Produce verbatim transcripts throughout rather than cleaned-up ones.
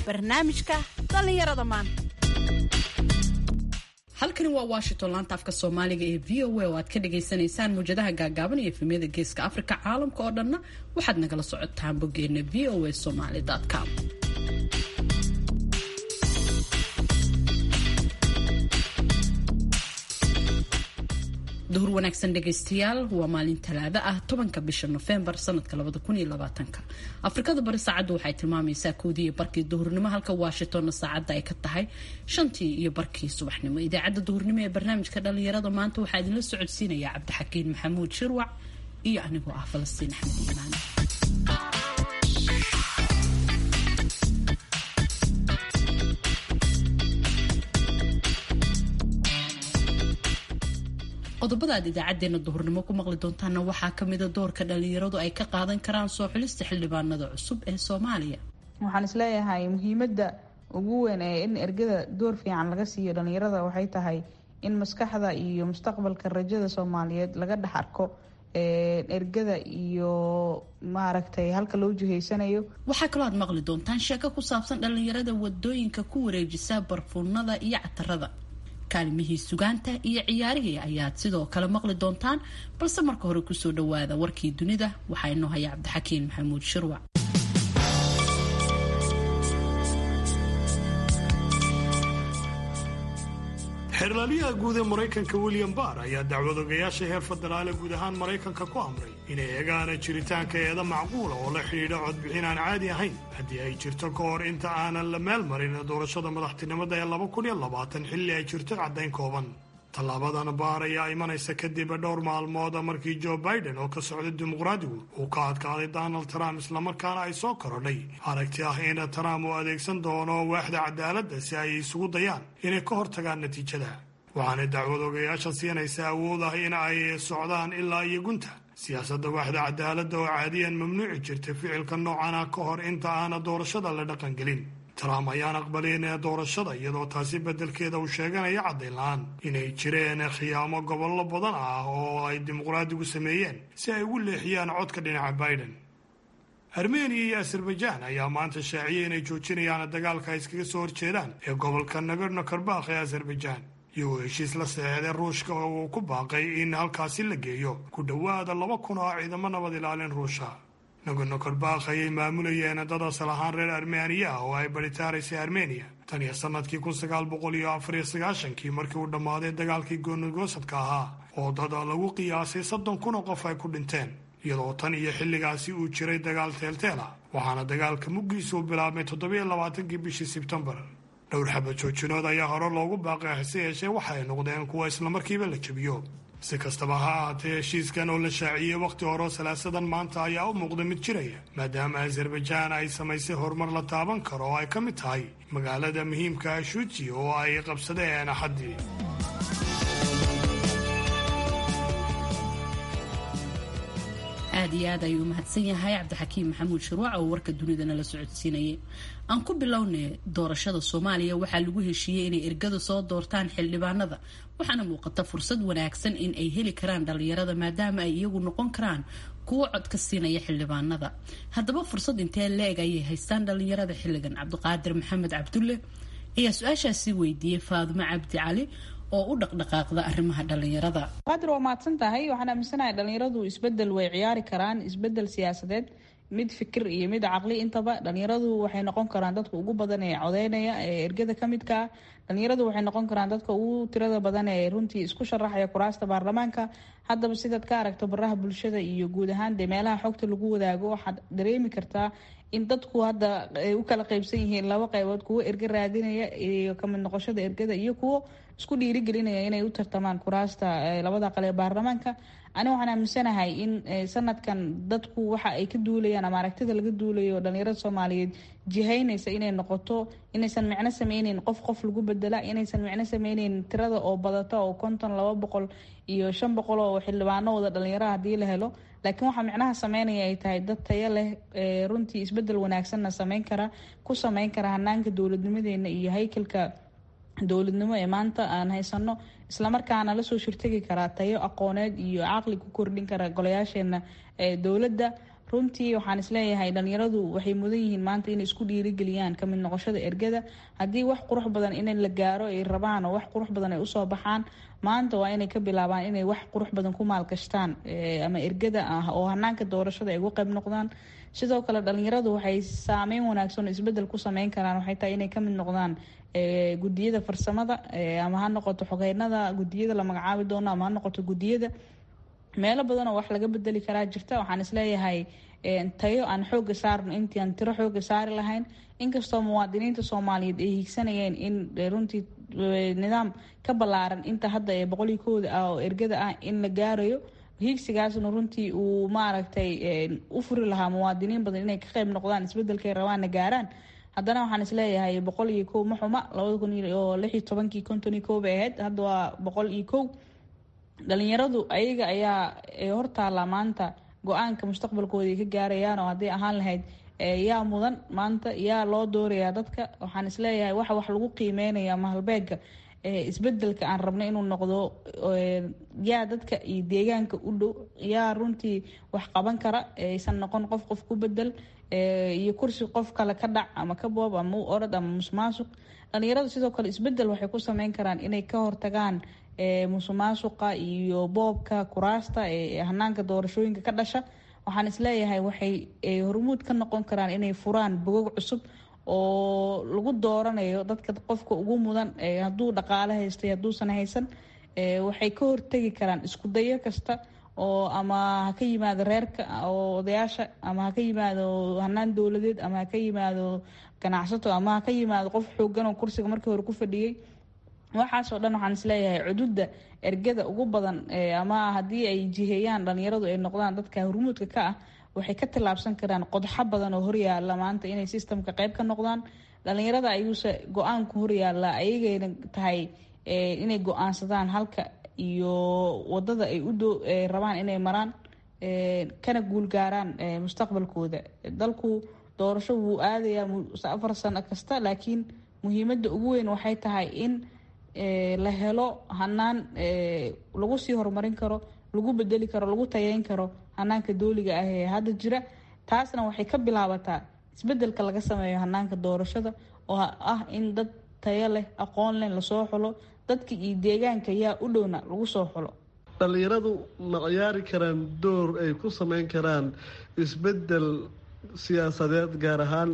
barnaamijka dhallinyarada maanta. halkani waa Washington, laanta afka Soomaaliga ee V O A oo aad ka dhageysanaysaan muujadaha gaagaaban iyo efemyada geeska Afrika. Caalamka oo dhanna waxaad nagala socotaan boggeena v o a somali dot com. duhur wanaagsan dhegaystayaal, waa maalin talaado ah tobanka bisha November sanadka labada kun iyo labaatanka. Afrikada bari saacadu waxay tilmaamaysaa koodii iyo barkii duhurnimo, halka Washingtonna saacada ay ka tahay shantii iyo barkii subaxnimo. Idaacadda duhurnimo ee barnaamijka dhalinyarada maanta waxaa idinla socodsiinaya Cabdixakiin Maxamuud Shirwac iyo anigoo ah Falastiin Axmed Iimaan. qodobada aad idaacadeena duhurnimo ku maqli doontaana waxaa kamida doorka dhalinyaradu ay ka qaadan karaan soo xulista xildhibaanada cusub ee Soomaaliya. waxaan isleeyahay muhiimada ugu weyn ee in ergada door fiican laga siiyo dhalinyarada waxay tahay in maskaxda iyo mustaqbalka rajada Soomaaliyeed laga dhex arko ergada iyo maaragtay halka loo jiheysanayo. waxaa kaloo aad maqli doontaan sheeko ku saabsan dhalinyarada wadooyinka ku wareejisa barfuunada iyo catarada. kaalmihii sugaanta iyo ciyaarihii ayaad sidoo kale maqli doontaan, balse marka hore kusoo dhawaada warkii dunida. waxaa inoo haya Cabdixakiin Maxamuud Shirwac. xeerlaaliyaha guud ee Maraykanka William Barr ayaa dacwad ogayaasha heer federaal guud ahaan Maraykanka ku amray inay eegaan jiritaanka eeda macquula oo la xidhiidha codbixin aan caadi ahayn haddii ay jirto ka hor inta aanan la meel marin doorashada madaxtinimada ee laba kun iyo labaatan xilli ay jirto caddayn kooban. tallaabadan Barr ayaa imanaysa kadib dhowr maalmood markii Joe Biden oo ka socda dimuqraadigu uu ka adkaaday Donald Trump, islamarkaana ay soo korodhay aragti ah in Trump uu adeegsan doono waaxda cadaaladda si ay isugu dayaan inay ka hortagaan natiijada. waxaana dacwad ogayaasha siinaysa awood ah in ay socdaan ilaa iyo gunta siyaasadda waaxda cadaaladda oo caadiyan mamnuuci jirtay ficilka noocan ah ka hor inta aana doorashada la dhaqangelin. Trump ayaan aqbalin doorashada, iyadoo taasi beddelkeeda uu sheeganaya caddayn la-aan inay jireen khiyaamo gobollo badan ah oo ay dimuqraadigu sameeyeen si ay ugu leexiyaan codka dhinaca Biden. Armenia iyo Azerbaijan ayaa maanta shaaciyay inay joojinayaan dagaalka ay iskaga soo horjeedaan ee gobolka Nagorno-Karabakh ee Azerbaijan, iyagoo heshiis la saxeexday Ruushka oo uu ku baaqay in halkaasi la geeyo ku dhowaada laba kun oo ciidamo nabad ilaalin Ruusha. Nagorno-Karabakh ayay maamulayeen dad asal ahaan reer Armeniya ah oo ay baritaaraysay Armenia tan iyo sanadkii kun sagaal boqol iyo afar iyo sagaashankii markii uu dhammaaday dagaalkii goonigosadka ahaa oo dad lagu qiyaasay soddon kun oo qof ay ku dhinteen, iyadoo tan iyo xilligaasi uu jiray dagaal teelteel ah, waxaana dagaalka muggiisu bilaabmay toddobiyo labaatankii bishii Sebtembar. dhowr xaba joojinood ayaa hore loogu baaqay, hase yeeshee waxa ay noqdeen kuwa islamarkiiba la jabiyo. si kastaba ha ahaatee, heshiiskan oo la shaaciyey wakhti hore salaasadan maanta ayaa u muuqda mid jiraya, maadaama Azerbaijan ay samaysay horumar la taaban karo oo ay ka mid tahay magaalada muhiimka ah Shuji oo ay qabsadeen Axaddii. aad iyo aad ayuu mahadsan yahay Cabdixakiin Maxamuud Shirwac oo warka dunidana la socodsiinayay. aan ku bilownay doorashada Soomaaliya waxaa lagu heshiiyey inay ergada soo doortaan xildhibaanada, waxaana muuqata fursad wanaagsan in ay heli karaan dhalinyarada maadaama ay iyagu noqon karaan kuwo cod ka siinaya xildhibaanada. haddaba fursad intee leeg ayay haystaan dhalinyarada xilligan? Cabdiqaadir Maxamed Cabdulle ayaa su-aashaasi weydiiyey Faadumo Cabdi Cali oo u dhaqdhaqaaqda arrimaha dhalinyarada. qaadir waa mahadsan tahay. waxaan aaminsanahay dhalinyaradu isbedel way ciyaari karaan, isbedel siyaasadeed, mid fikir iyo mid caqli intaba. dhalinyaradu waxay noqon karaan dadka ugu badan ee codeynaya ee ergada ka midka ah. dhalinyaradu waxay noqon karaan dadka ugu tirada badan ee runtii isku sharaxaya kuraasta baarlamaanka. haddaba sidaad ka aragto baraha bulshada iyo guud ahaan dee meelaha xogta lagu wadaago, waxaad dareemi kartaa in dadku hadda ay u kala qaybsan yihiin laba qaybood, kuwo erga raadinaya iyo kamid noqoshada ergada iyo kuwo isku dhiirigelinaya inay u tartamaan kuraasta labada qale ee baarlamaanka. ani waxaan aaminsanahay in sanadkan dadku waxa ay ka duulayaan ama aragtida laga duulayo dhalinyarada Soomaaliyeed jihaynaysa inay noqoto inaysan micno sameyneyn qof qof lagu bedela, inaysan micno sameyneyn tirada oo badata oo konton laba boqol iyo shan boqol oo xildhibaanooda dhalinyarada haddii la helo, laakiin waxaa micnaha sameynaya ay tahay dad tayo leh, runtii isbedel wanaagsanna sameyn kara ku sameyn kara hanaanka dowladnimadeena iyo haykalka dowladnimo ee maanta aan haysano, islamarkaana lasoo shirtagi karaa tayo aqooneed iyo caqli ku kordhin kara golayaasheena ee dowladda. runtii waxaan isleeyahay dhalinyaradu waxay mudan yihiin maanta inay isku dhiirigeliyaan kamid noqoshada ergada. haddii wax qurux badan in la gaaro ay rabaan oo wax qurux badan ay usoo baxaan, maanta waa inay ka bilaabaan inay wax qurux badan ku maalgashtaan ama ergada ah oo hanaanka doorashada ay uga qayb noqdaan. sidoo kale dhalinyaradu waxay saameyn wanaagsan oo isbedel ku sameyn karaan waxay tahay inay kamid noqdaan gudiyada farsamada, ama ha noqoto xogeynada gudiyada la magacaabi doono, ama ha noqoto gudiyada. meelo badan oo wax laga bedeli karaa jirta. waxaan isleeyahay tayo aan xooga saarno intii aan tiro xooga saari lahayn, inkastoo muwaadiniinta soomaaliyeed ay hiigsanayeen in runtii nidaam ka ballaaran inta hadda ee boqol iyo kooda ah oo ergada ah in la gaarayo. hiigsigaasna runtii uu maaragtay u furi lahaa muwaadiniin badan inay ka qayb noqdaan isbedelkay rabaanna gaaraan. haddana waxaan isleeyahay boqol iyo kow ma xuma. labada kun iyo lix iyo tobankii konton iyo kow bay ahayd, hadda waa boqol iyo kow. dhalinyaradu ayaga ayaa hortaala maanta go-aanka mustaqbalkooda ay ka gaarayaan, oo hadday ahaan lahayd yaa mudan maanta, yaa loo doorayaa dadka. waxaan isleeyahay waxa wax lagu qiimeynaya ama halbeega isbedelka aan rabno inuu noqdo yaa dadka iyo deegaanka u dhow, yaa runtii wax qaban kara, aysan noqon qof qof ku bedel iyo kursi qof kale ka dhac ama ka boob ama u orod ama musmaasuq. dhalinyaradu sidoo kale isbedel waxay ku sameyn karaan inay ka hortagaan musuqmaasuqa iyo boobka kuraasta ee hanaanka doorashooyinka ka dhasha. waxaan isleeyahay waxay hormuud ka noqon karaan inay furaan bogog cusub oo lagu dooranayo dadka qofka ugu mudan, hadduu dhaqaale haystay hadduusan haysan. waxay ka hortegi karaan isku dayo kasta oo ama ha ka yimaado reerka oo odayaasha, ama ha ka yimaado hanaan dowladeed, ama ha ka yimaado ganacsato, ama ha ka yimaado qof xoogan oo kursiga markii hore ku fadhiyey. waxaasoo dhan waxaan isleeyahay cududa ergada ugu badan, ama haddii ay jiheeyaan dhalinyaradu ay noqdaan dadka hormuudka ka ah, waxay ka tillaabsan karaan qodxo badan oo horyaala maanta inay sistamka qayb ka noqdaan. dhalinyarada ayuuse go-aanku horyaala, ayagayna tahay inay go-aansadaan halka iyo wadada ay u rabaan inay maraan, kana guulgaaraan mustaqbalkooda. dalku doorasho wuu aadayaa afar sano kasta, laakiin muhiimada ugu weyn waxay tahay in la helo hanaan lagu sii horumarin karo, lagu bedeli karo, lagu tayeyn karo hanaanka dooliga ah ee hadda jira. taasna waxay ka bilaabataa isbedelka laga sameeyo hanaanka doorashada, oo ah in dad tayo leh, aqoon leh lasoo xulo, dadka iyo deegaanka yaa u dhowna lagu soo xulo. dhalinyaradu ma ciyaari karaan door ay ku sameyn karaan isbedel siyaasadeed, gaar ahaan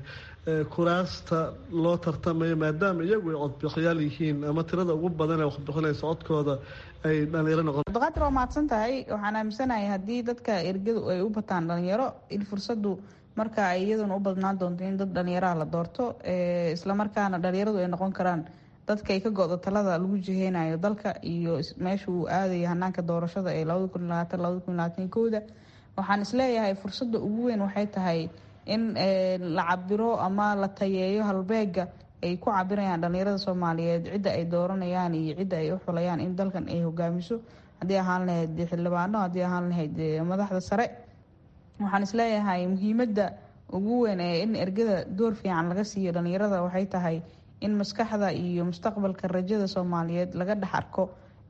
kuraasta loo tartamayo, maadaama iyagu ay codbixiyaal yihiin, ama tirada ugu badan ee waxbixinaysa codkooda ay dhalinyaro noqon? abdiqaadir waa mahadsan tahay. waxaan aaminsanahay haddii dadka ergadu ay u bataan dhalinyaro, in fursadu marka ay iyaduna u badnaan doonto in dad dhalinyaraha la doorto, islamarkaana dhalinyaradu ay noqon karaan dadka ay ka go-do talada lagu jiheynayo dalka iyo meesha uu aadayo hanaanka doorashada ee labada kun labaatan labada kun labaatan kooda. waxaan isleeyahay fursada ugu weyn waxay tahay in la cabiro ama la tayeeyo halbeega ay ku cabirayaan dhalinyarada soomaaliyeed cidda ay dooranayaan iyo cidda ay u xulayaan in dalkan ay hogaamiso, haddii ahaan lahayd xildhibaano, haddii ahaan lahayd madaxda sare. waxaan isleeyahay muhiimada ugu weyn ee in ergada door fiican laga siiyo dhalinyarada waxay tahay in maskaxda iyo mustaqbalka rajada soomaaliyeed laga dhex arko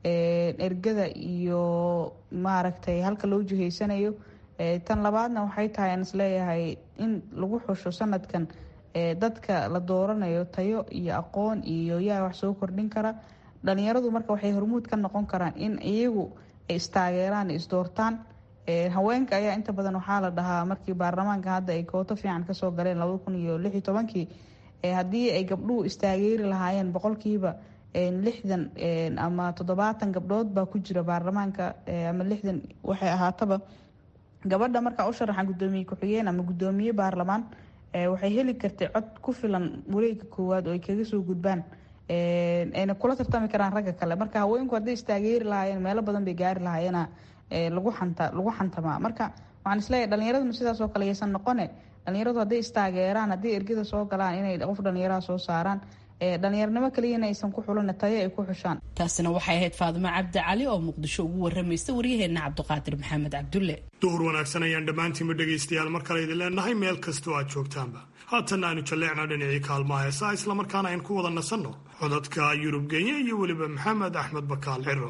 ergada iyo maaragtay halka loo jiheysanayo. tan labaadna waxay tahay aan isleeyahay in lagu xusho sanadkan dadka la dooranayo tayo iyo aqoon iyo yaa wax soo kordhin kara. dhalinyaradu marka waxay hormuud ka noqon karaan in iyagu ay istaageeraan, isdoortaan. haweenka ayaa inta badan waxaa la dhahaa markii baarlamaanka hadda ay kooto fiican kasoo galeen labada kun iyo lix iyo tobankii, haddii ay gabdhuhu istaageeri lahaayeen boqolkiiba lixdan ama toddobaatan gabdhood baa ku jira baarlamaanka, ama lixdan waxay ahaataba. gabadha markaa u sharaxan gudoomiye ku-xigeen ama gudoomiye baarlamaan waxay heli kartay cod ku filan wareega koowaad oo ay kaga soo gudbaan, ayna kula tartami karaan ragga kale. marka haweenku hadday istaageeri lahaayeen meelo badan bay gaari lahaayeena lagu xanta lagu xantamaa. marka waxaan isleeyahay dhalinyaraduna sidaas oo kale yaysan noqone, dhalinyaradu hadday istaageeraan, hadday ergada soo galaan, inay qof dhalinyaraha soo saaraan, dhalinyarnimo kaliyana aysan ku xulana tayo ay ku xushaan. taasina waxay ahayd Faadimo Cabdi Cali oo Muqdisho ugu waramaysa waryaheena Cabdiqaadir Maxamed Cabdulle. duhur wanaagsan ayaan dhammaantiinba dhegaystayaal mar kale idin leenahay meel kastoo aad joogtaanba. haatan aynu jalleecna dhinacii kaalmaha heesaa, islamarkaana aynu ku wada nasanno codadka Yurub Genya iyo weliba Maxamed Axmed Bakaal Ciro.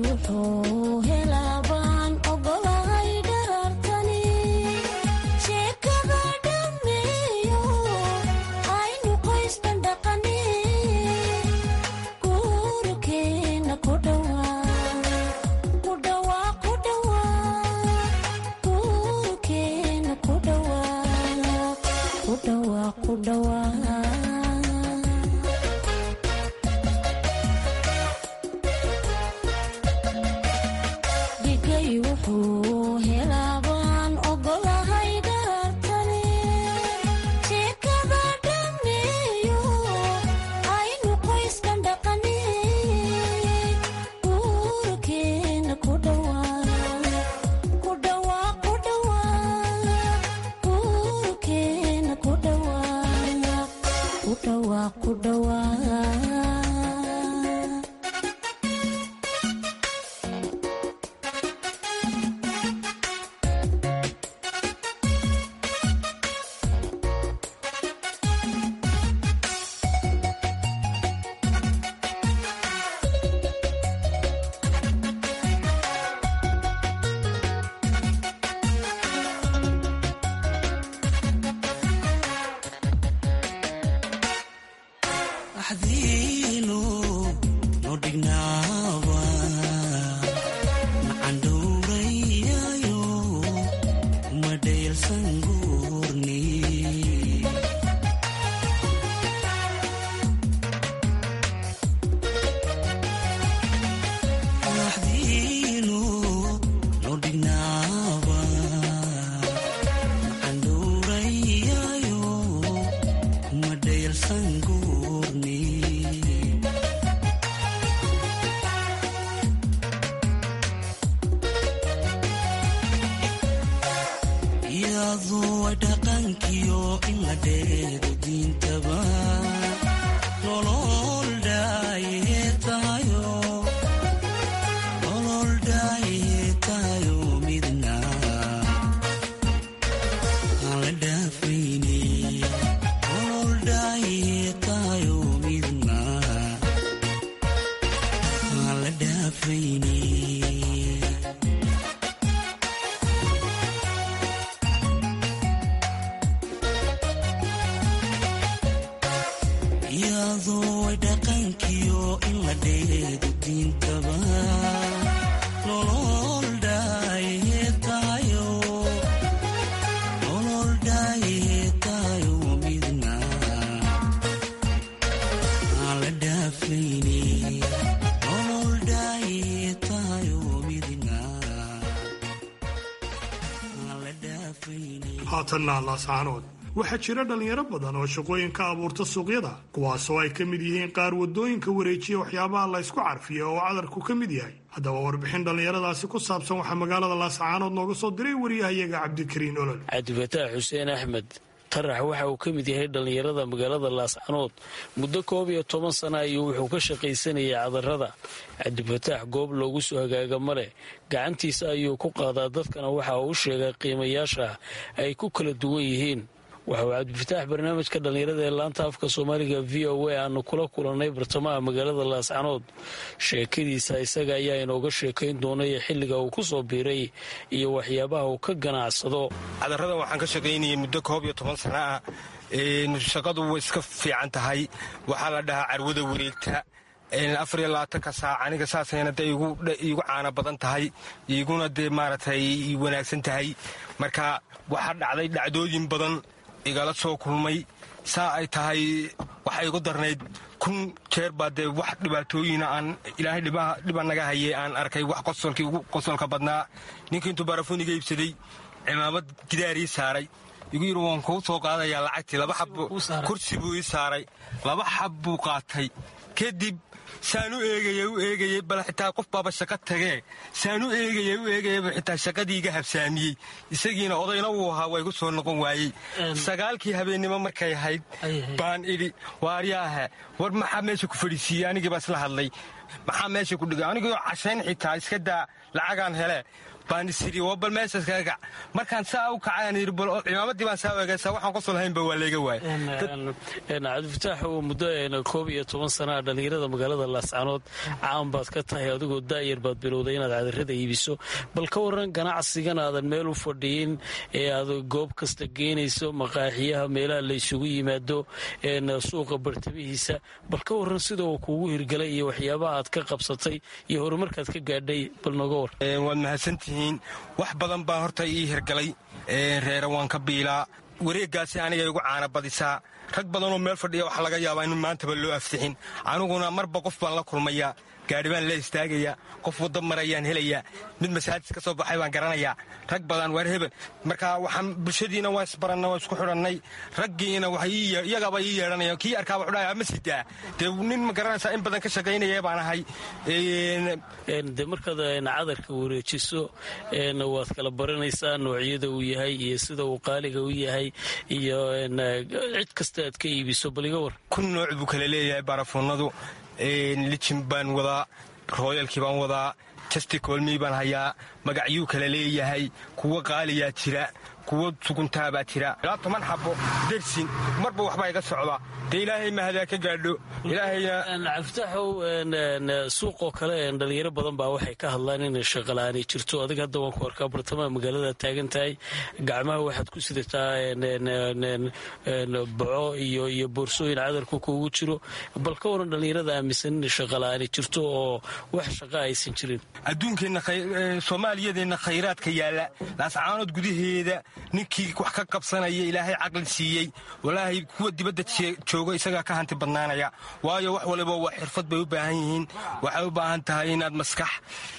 haatanna laasaanood waxaa jira dhallinyaro badan oo shaqooyin ka abuurta suuqyada kuwaasoo ay ka mid yihiin qaar waddooyinka wareejiya waxyaabaha la ysku carfiya oo cadarku ka mid yahay haddaba warbixin dhallinyaradaasi ku saabsan waxaa magaalada laasacaanood nooga soo diray wariyahayaga cabdikariin olol cabdifataax xuseen axmed tarax waxa uu ka mid yahay dhallinyarada magaalada laascanood muddo koob iyo toban sana ayuu wuxuu ka shaqaysanayay cadarada cabdifataax goob loogu soo hagaaga male gacantiisa ayuu ku qaadaa dadkana waxa uu sheegay qiimayaasha ay ku kala duwan yihiin waxa uu cabdifataax barnaamijka dhallinyarada ee laanta afka soomaaliga v o a aanu kula kulannay bartamaha magaalada laascanood sheekadiisa isaga ayaa inooga sheekayn doonay xilliga uu ku soo biiray iyo waxyaabaha uu ka ganacsado cadaradan waxaan ka shaqaynayay muddo koob iyo toban sana ah shaqadu way iska fiican tahay waxaa la dhahaa carwada wareegta afar iyo labaatanka saac aniga saasayna dee iigu caana badan tahay iiguna dee maaragtay wanaagsan tahay marka waxaa dhacday dhacdooyin badan igala soo kulmay saa ay tahay waxay igu darnayd kun jeer baa dee wax dhibaatooyina aan ilaahay dhiba naga hayey aan arkay wax qosolkii ugu qosolka badnaa ninkii intuu barafuun iga iibsaday cimaamad gidaarii saaray igu yidhi waan kuu soo qaadayaa lacagtii laba xab kursi buu ii saaray laba xab buu qaatay kadib saan u eegaya u eegayey bal xitaa qof baaba shaqo tagee saan u eegaya u eegayaba xitaa shaqadii iga habsaamiyey isagiina odayna uu ahaa waa igu soo noqon waayey sagaalkii habeennimo markay ahayd baan idhi waaryaahe war maxaa meesha ku fadhiisiiyey anigii baa isla hadlay maxaa meesha ku dhigay anigoo cashayn xitaa iska daa lacagaan hele baan isiri oo bal meeshaas kaga kac markaan saa u kacaan yiri bal cimaamadii baan saa eegaysaa waxaan qosol haynba waa leega waay cabdifataax oo muddo koob iyo toban sana dhalinyarada magaalada laascanood caan baad ka tahay adigoo daayar baad bilowday inaad cadarrada iibiso bal ka waran ganacsigan aadan meel u fadhiyin ee aad goob kasta geenayso maqaaxiyaha meelaha la isugu yimaado suuqa bartamihiisa bal ka waran sida uu kuugu hirgalay iyo waxyaabaha aad ka qabsatay iyo horumarkaad ka gaadhay bal nooga war waad mahadsantihiin wax badan baa horta ii hirgalay reera waan ka biilaa wareegaasi aniga igu caana badisaa rag badanoo meel fadhiya waxaa laga yaabaa in maantaba loo aftixin aniguna marba qof baan la kulmayaa gaari baan la istaagayaa qof wadda marayaan helayaa mid masaajid ka soo baxay baan garanayaa rag badan waar hebel marka waxaan bulshadiina waa isbaranna waa isku xidhannay raggiina iyagaba ii yeedhanaya kii arkaaba xudhaya ma sidaa dee nin ma garanaysaa in badan ka shaqaynaya baan ahay de markaad cadarka wareejiso waad kala baranaysaa noocyada uu yahay iyo sida uu qaaliga u yahay iyo cid kasta aad ka iibiso bal iga war kun nooc buu kala leeyahay barafuunadu lijin baan wadaa rooyalkii baan wadaa jasticolmii baan hayaa magacyuu kala leeyahay kuwa qaaliyaa jira kuwa suguntaabaa jira ilaa toban xabo dersin marba waxbaa iga socda dee ilaahay mahadaa ka gaadho ilaahaycabditaxow suuqoo kale dhalinyaro badan baa waxay ka hadlaan inay shaqala'aani jirto adiga hadda waan ku arkaa bartamaha magaalada taagan tahay gacmaha waxaad ku sidataa baco iyo boorsooyin cadarku kuugu jiro bal ka waran dhalinyarada aaminsan inay shaqala'aani jirto oo wax shaqa aysan jirin adduunkeenna soomaaliyadeenna khayraadka yaalla laascaanood gudaheeda ninkii wax ka qabsanaya ilaahay caqli siiyey walaahi kuwa dibadda jooga isagaa ka hanti badnaanaya waayo wax waliba waa xirfad bay u baahan yihiin waxay u baahan tahay inaad maskax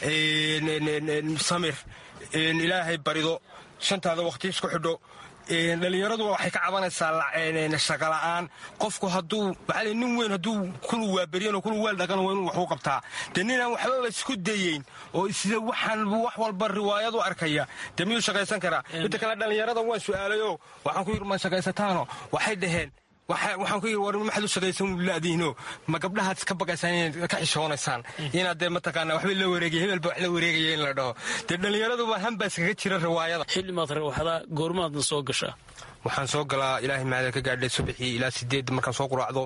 samir ilaahay barido shantaada wakhti isku xidho dhalinyaradu waxay ka cabanaysaa shaqala'aan qofku hadduu waxaa nin weyn hadduu kulu waaberiyan kulu weel dhaqan waa inuu wax u qabtaa dee ninaan waxbaba isku dayeyn oo sida waxaan wax walba riwaayad u arkaya dee miyuu shaqaysan karaa midda kale dhallinyarada waan su'aalayoo waxaan ku yidhi ma shaqaysataano waxay dhaheen waxaan ku yidhi war maxaad u shaqaysan laadiino ma gabdhahaad iska baqaysaan inaad ka xishoonaysaan inaad dee mataqaanaa waxba la wareegaya hebelba wax la wareegaya in la dhaho dee dhallinyaraduba hanbaa iskaga jira riwaayada xillimaad rawaxdaa goormaadna soo gashaa waxaan soo galaa ilaahay mahada ka gaadhay subaxii ilaa sideedda markaan soo quraacdo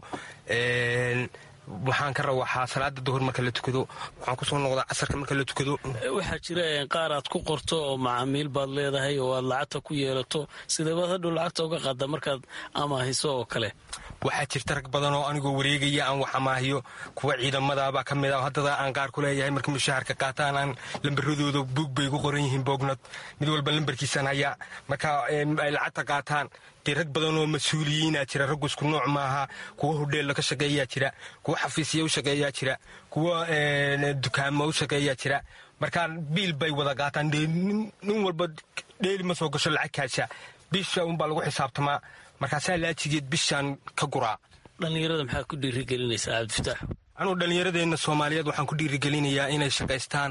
waxaan ka rawaxaa salaada duhur marka la tukado waxaan kusoo noqdaa casarka marka la tukado waxaa jira qaar aad ku qorto oo macaamiil baad leedahay oo aad lacagta ku yeelato sideebaad hadhow lacagta uga qaada markaad amaahiso oo kale waxaa jirta rag badan oo anigoo wareegaya aan wax amaahiyo kuwa ciidamadaabaa ka mid a haddada aan qaar ku leeyahay marka mushaharka qaataan aan lambaradooda buug bay ku qoran yihiin boognad mid walba lambarkiisaan hayaa marka ay lacagta qaataan dee rag badan oo mas-uuliyiinaa jira raggu isku nooc maaha kuwa hodheella ka shaqeeyaa jira kuwa xafiisya u shaqeeyaa jira kuwa dukaamo u shaqeeyaa jira markaa biil bay wada qaataan nin walba dheeli ma soo gasho lacag kaasha bisha unbaa lagu xisaabtamaa markaasaa laajigeed bishaan ka guraa dhallinyarada maxaa ku dhiirigelinaysaa cabdifitaax anuu dhallinyaradeenna soomaaliyeed waxaan ku dhiirigelinayaa inay shaqaystaan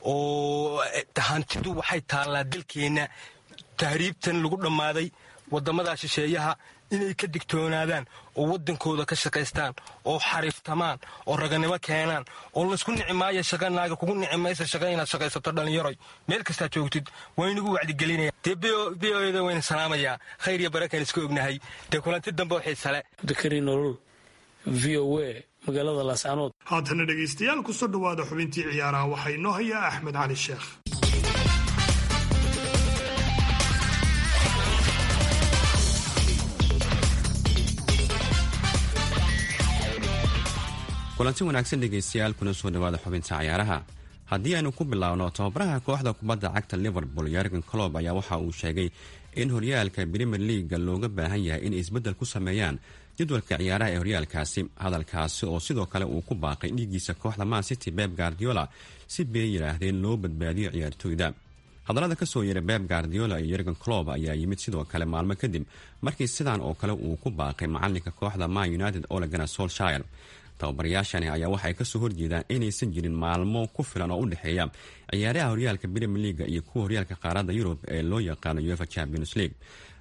oo hantidu waxay taallaa dalkeenna tahriibtan lagu dhammaaday waddamadaa shisheeyaha inay ka digtoonaadaan oo waddankooda ka shaqaystaan oo xariiftamaan oo raganimo keenaan oo laysku nici maayo shaqa naaga kugu nici maysa shaqa inaad shaqaysato dhallinyaroy meel kastaa joogtid waynagu wacdigelinaya dee b o eda wayna salaamayaa khayr iyo barakaan iska ognahay dee kulanti dambe waxay sale dakari nolol v o a magaalada laascanood haatana dhegaystayaal kusoo dhowaada xubintii ciyaaraha waxaa inoo hayaa axmed cali sheekh kulanti wanaagsan dhegaystayaal kuna soo dhawaada xubinta ciyaaraha haddii aynu ku bilaabno tababaraha kooxda kubadda cagta liverpool yorgen clob ayaa waxa uu sheegay in horyaalka premier leaga looga baahan yahay inay isbeddel ku sameeyaan jadwalka ciyaaraha ee horyaalkaasi hadalkaasi oo sidoo kale uu ku baaqay dhiiggiisa kooxda man city beb guardiola si bay yidhaahdeen loo badbaadiyo ciyaartooyda hadallada ka soo yeeray beb guardiola iyo yorgen clob ayaa yimid sidoo kale maalmo kadib markii sidaan oo kale uu ku baaqay macalinka kooxda man united ole gunnar solskjaer tababarayaashani ayaa waxay kasoo horjeedaan inaysan jirin maalmo ku filan oo u dhexeeya ciyaaraha horyaalka premier leaga iyo kuwa horyaalka qaaradda yurub ee loo yaqaano uefa champions league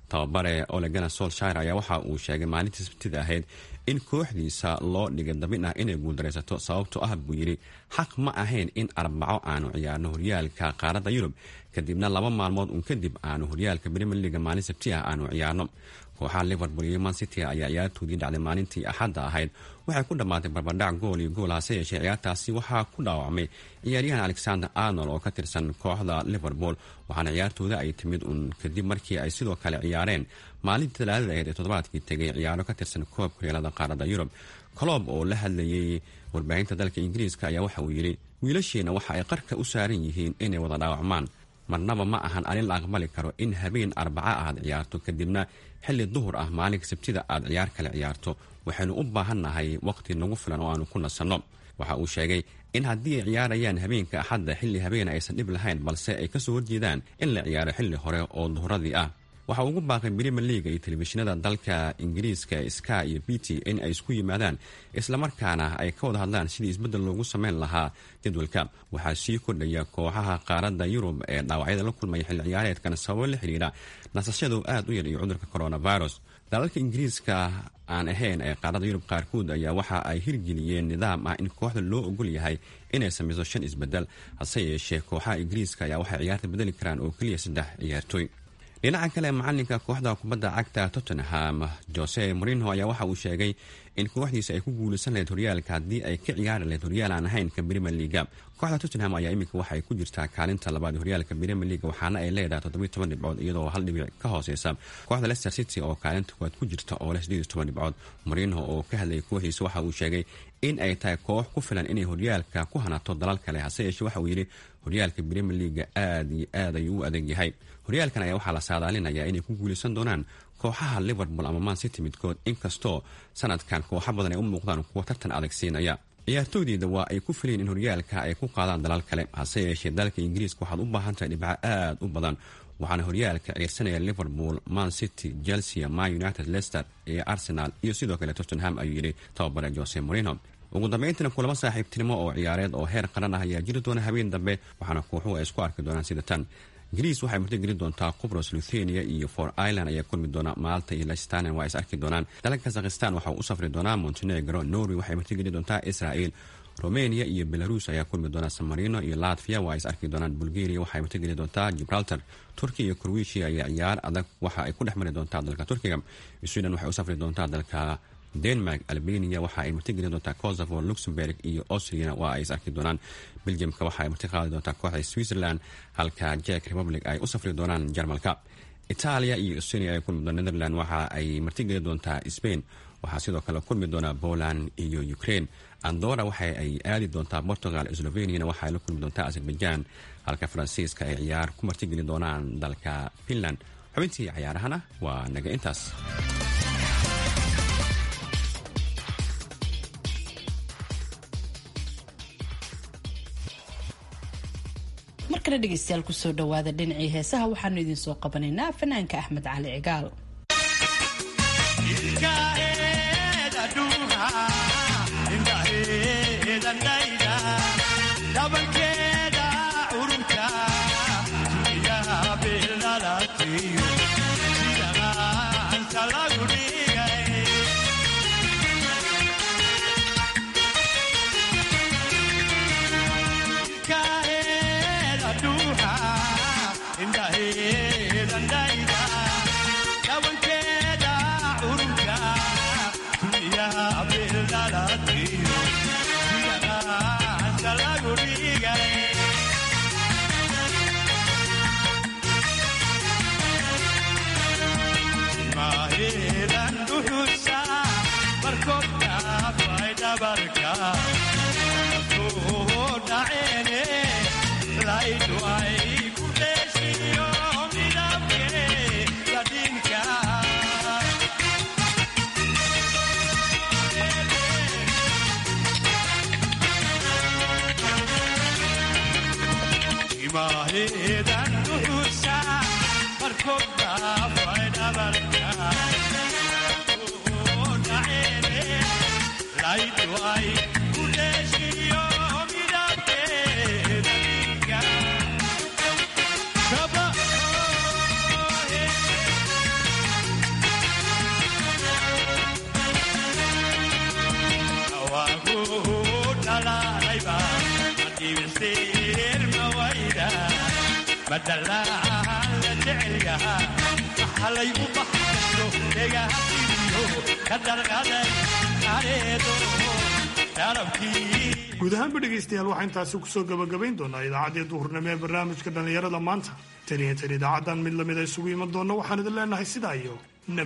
tababare Ole Gunnar Solskjaer ayaa waxa uu sheegay maalintii sabtida ahayd in kooxdiisa loo dhigay dabin ah inay guuldareysato sababtoo ah buu yidhi xaq ma ahayn in arbaco aanu ciyaarno horyaalka qaaradda Yurub kadibna laba maalmood un kadib aanu horyaalka Premier League maalin sabti ah aanu ciyaarno. kooxaha Liverpool iyo Man City ayaa ciyaartoodii dhacday maalintii Axadda ahayd waxay ku dhamaatay barbardhac gool iyo gool hase yeeshee ciyaartaasi waxaa ku dhaawacmay ciyaaryahan Alexander Arnold oo ka tirsan kooxda Liverpool waxaana ciyaartooda ay timid un kadib markii ay sidoo kale ciyaareen maalintii Talaadada ahayd ee toddobaadkii tegay ciyaaro ka tirsan koobka horyaalada qaaradda Yurub. Klopp oo la hadlayay warbaahinta dalka Ingiriiska ayaa waxa uu yidhi wiilasheena waxa ay qarka u saaran yihiin inay wada dhaawacmaan marnaba ma ahan arrin la aqbali karo in habeen arbaca aad ciyaarto kadibna xilli duhur ah maalinka sabtida aad ciyaar kale ciyaarto waxaynu u baahannahay waqti nagu filan oo aanu ku nasanno. waxa uu sheegay in haddii ay ciyaarayaan habeenka Axadda xilli habeen aysan dhib lahayn balse ay kasoo horjeedaan in la ciyaaro xilli hore oo duhuradii ah. waxa ugu baaqay Premier League iyo telefishinada dalka Ingiriiska Sky iyo B T in ay isku yimaadaan isla markaana ay ka wada hadlaan sidii isbedel loogu sameyn lahaa jadwalka. waxaa sii kordhaya kooxaha qaaradda Yurub ee dhaawacyada la kulmay xilli ciyaareedkan sabab la xiriira nasashadu aad u yar iyo cudurka coronavirus. dalalka Ingiriiska aan ahayn ee qaaradda Yurub qaarkood ayaa waxa ay hirgeliyeen nidaam ah in kooxda loo ogol yahay inay sameyso shan isbedel hase yeeshee kooxaha Ingiriiska ayaa waxay ciyaarta bedeli karaan oo kaliya saddex ciyaartooy. dhinaca kale macalinka kooxda kubadda cagta Tottenham Jose Mourinho ayaa waxa uu sheegay in kooxdiisa ay ku guuleysan lahayd horyaalka haddii ay ka ciyaari lahayd horyaal aan ahayn ka Premier League. kooxda Tottenham ayaa iminka waxay ku jirtaa kaalinta labaad horyaalka Premier League waxaana ay leedahay toddoba iyo toban dhibcood iyadoo hal dhibic ka hooseysa kooxda Leicester City oo kaalinta koowaad ku jirta oo leh siddeed iyo toban dhibcood. Mourinho oo ka hadlayay kooxdiisa waxa uu sheegay in ay tahay koox ku filan inay horyaalka ku hanato dalal kale hase yeeshee waxa uu yidhi horyaalka Premier League aad iyo aad ayuu u adag yahay. horyaalkan ayaa waxaa la saadaalinayaa inay ku guuleysan doonaan kooxaha Liverpool ama Man City midkood inkastoo sanadkan kooxo badan ay u muuqdaan kuwa tartan adag siinaya. ciyaartooydeeda waa ay ku filayeen in horyaalka ay ku qaadaan dalal kale hase yeeshee dalka Ingiriiska waxaad u baahan tahay dhibco aad u badan waxaana horyaalka ciyaarsanaya Liverpool, Man City, Chelsea, Man United, Leicester iyo Arsenal iyo sidoo kale Tottenham ayuu yidhi tababare Jose Mourinho. ugu dambeyntiina kulamo saaxiibtinimo oo ciyaareed oo heer qaran ah ayaa jiri doona habeen dambe waxaana kooxuhu ay isku arki doonaan sida tan. Greece waxay martigelin doontaa Cyprus, Lithuania iyo For Ireland ayaa kulmi doona. Malta iyo Liechtenstein waa is arki doonaan. dalka Kazakhstan waxa uu u safri doonaa Montenegro. Norway waxay martigelin doontaa Israel. Romania iyo Belarus ayaa kulmi doona. San Marino iyo Latvia waa is arki doonaan. Bulgaria waxay martigelin doontaa Gibraltar. Turkiya iyo Croatia ayaa ciyaar adag waxa ay ku dhex mari doontaa dalka Turkiga. Sweden waxay u safri doontaa dalka Denmark. Albania waxa ay martigelin doontaa Kosovo. Luxembourg iyo Austria waa ay is arki doonaan. Belgiumka waxa ay marti qaadi doontaa kooxda Switzerland halka Czech Republic ay u safri doonaan Jarmalka. Italia iyo Estonia ay kulmi doonaan. Netherlands waxa ay martigelin doontaa Spain. waxaa sidoo kale kulmi doona Poland iyo Ukraine. Andorra waxa ay aadi doontaa Portugal. Slovenia waxa ay la kulmi doontaa Azerbaijan halka Faransiiska ay ciyaar ku martigelin doonaan dalka Finland. xubintii ciyaarahana waa naga intaas. markana dhegeystayaal kusoo dhawaada dhinacii heesaha waxaanu idin soo qabanaynaa fanaanka Axmed Cali Cigaal. guud ahaanba dhegaystayaal waxaa intaasi kusoo gabagabayn doonaa idaacaddii duhurnimo ee barnaamijka dhallinyarada maanta tan iyo tan idaacaddan mid lamid a isugu iman doonna waxaan idin leenahay sidaa iyo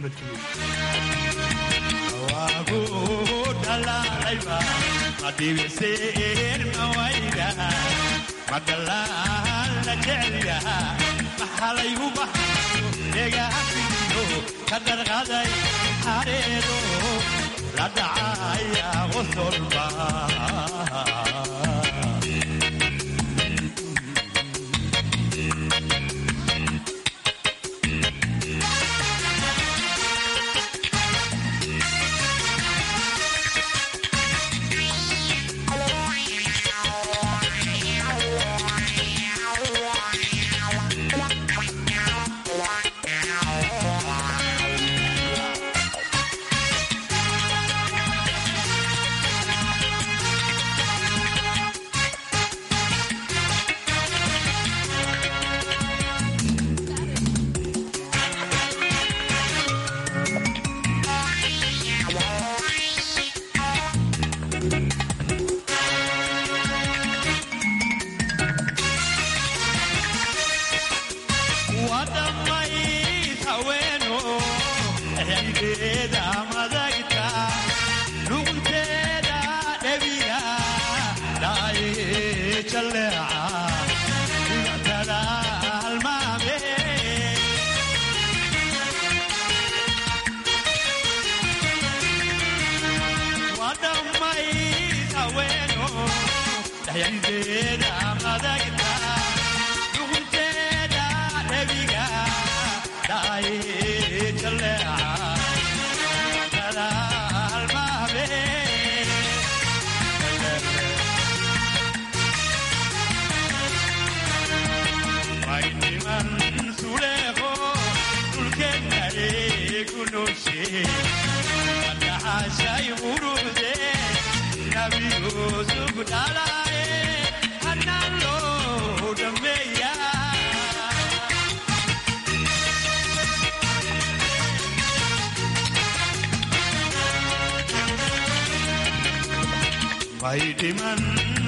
Vaidiman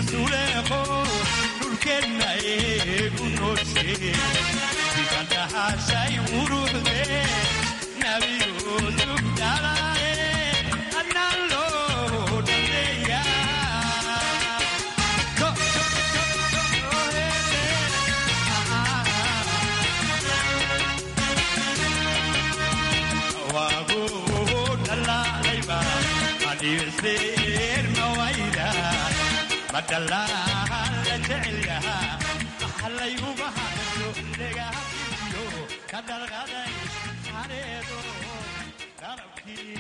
suleho dulkenna egunoche dikanda hasai urude nabi yusuf dalae annallo dameya go wa go dalalaiba adivse بدلا لجعلها حلي وبحدو لقاها كدر غداي حريدو